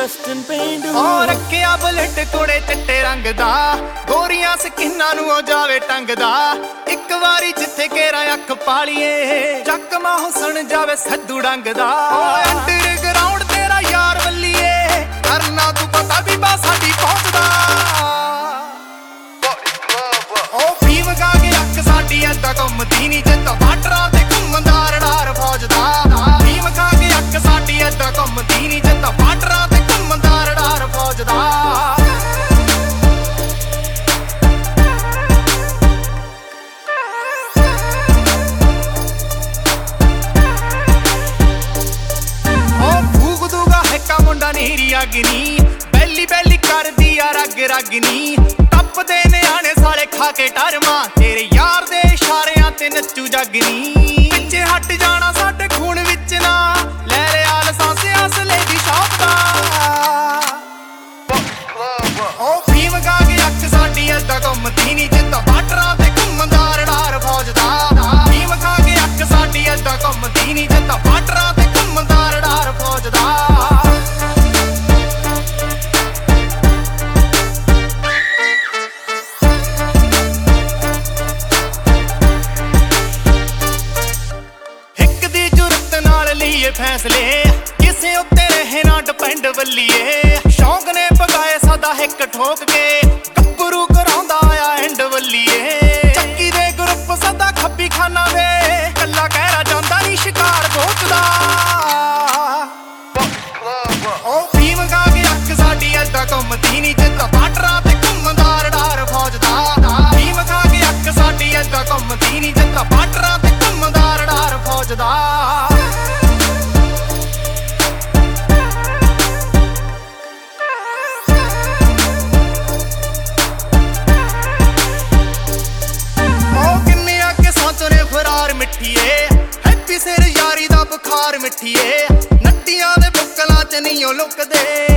western ਪੇਂਡੂ ਉਹ ਰੱਖਿਆ ਬੁਲਟ ਕੋੜੇ ਚਿੱਟੇ ਰੰਗ ਦਾ ਗੋਰੀਆਂ ਸਕਿਨਾਂ ਨੂੰ ਉਹ ਜਾਵੇ ਟੰਗਦਾ ਇੱਕ ਵਾਰੀ ਜਿੱਥੇ ਕੇਰਾ ਅੱਖ ਪਾਲੀਏ ਚੱਕਮਾ ਹੁਸਨ ਜਾਵੇ ਸੱਦੂ ਡੰਗਦਾ ਓਏ ਅੰਡਰਗਰਾਉਂਡ ਤੇਰਾ ਯਾਰ ਵੱਲੀਏ ਕਰਨਾ ਤੂੰ ਪਤਾ ਵੀ ਬਾ ਸਾਡੀ ਪਹੁੰਚਦਾ ਉਹ ਫੀਮ ਗਾ ਕੇ ਅੱਖ ਸਾਡੀ ਐਦਾਂ ਘੁੰਮਦੀ ਨੀ ਜਿੱਦਾਂ ਬਾਰਡਰਾਂ ਤੇ ਘੁੰਮਦਾ ਰਡਾਰ ਫੌਜ ਦਾ ਫੀਮ ਗਾ ਕੇ ਅੱਖ ਸਾਡੀ ਐਦਾਂ ਘੁੰਮਦੀ ਨੀ ਜਿੱਦਾਂ ਬਾਰਡਰਾਂ ਤੇ ਘੁੰਮਦਾ ਰਡਾਰ ਫੌਜ ਦਾ ਮੁੰਡਾ ਨੀਰੀ ਅਗਨੀ ਬੈਲੀ ਬੈਲੀ ਕਰਦੀ ਆ ਰਗ ਰਗਨੀ ਟੱਪਦੇ ਨਿਆਣੇ ਸਾਲੇ ਖਾ ਕੇ ਟਰਮਾ ਤੇਰੇ ਯਾਰ ਦੇ ਇਸ਼ਾਰਿਆਂ ਤੇ ਨੱਚੂ ਜਗਨੀ ਪਿੱਛੇ ਹਟ ਜਾਣਾ ਸਾਡੇ ਖੂਨ ਵਿੱਚ ਨਾ ਲੈ ਰਿਆ ਲਾਇਸੈਂਸ ਅਸਲੇ ਦੀ ਸ਼ੌਪ ਦਾ ਉਹ ਫੀਮ ਗਾ ਕੇ ਅੱਖ ਸਾਡੀ ਐਦਾਂ ਘੁੰਮਦੀ ਨੀ ਜਿੱਦਾਂ ਬਾਰਡਰਾਂ ਤੇ ਘੁੰਮਦਾ ਰਡਾਰ ਫੌਜ ਦਾ ਫੀਮ ਗਾ ਕੇ ਅੱਖ ਸਾਡੀ ਐਦਾਂ ਘੁੰਮਦੀ ਨੀ ਜਿੱਦਾਂ ਬਾਰਡਰਾਂ ਤੇ ਘੁੰਮਦਾ ਰਡਾਰ ਫੌਜ ਦਾ ਫੈਸਲੇ ਕਿਸੇ ਉੱਤੇ ਰਹੇ ਨਾ ਡਿਪੈਂਡ ਵੱਲੀਏ ਸ਼ੌਂਕ ਨੇ ਪਗਾਏ ਸਾਡਾ ਹਿੱਕ ਠੋਕ ਕੇ ਗੱਭਰੂ ਕਰਾਉਂਦਾ ਆ ਐਂਡ ਵੱਲੀਏ ਚੱਕੀ ਦੇ ਗਰੁੱਪ ਸਦਾ ਖੱਬੀ ਖਾਨਾ ਵੇ ਕੱਲਾ ਕਹਿਰਾ ਜਾਂਦਾ ਨੀ ਸ਼ਿਕਾਰ ਗੋਚਦਾ ਉਹ ਫੀਮ ਗਾ ਕੇ ਅੱਖ ਸਾਡੀ ਐਦਾਂ ਘੁੰਮਦੀ ਨੀ ਜਿੱਦਾਂ ਬਾਰਡਰਾਂ ਤੇ ਘੁੰਮਦਾ ਰਡਾਰ ਫੌਜ ਦਾ ਫੀਮ ਗਾ ਕੇ ਅੱਖ ਸਾਡੀ ਐਦਾਂ ਘੁੰਮਦੀ ਨੀ ਜਿੱਦਾਂ ਬਾਰਡਰਾਂ ਤੇ ਘੁੰਮਦਾ ਰਡਾਰ ਫੌਜ ਦਾ ਹੈਪੀ ਸਿਰ ਯਾਰੀ ਦਾ ਬੁਖਾਰ ਮਿੱਠੀਏ ਨੱਟੀਆਂ ਦੇ ਬੁੱਕਲਾਂ ਚ ਨਹੀਂ ਉਹ ਲੁਕਦੇ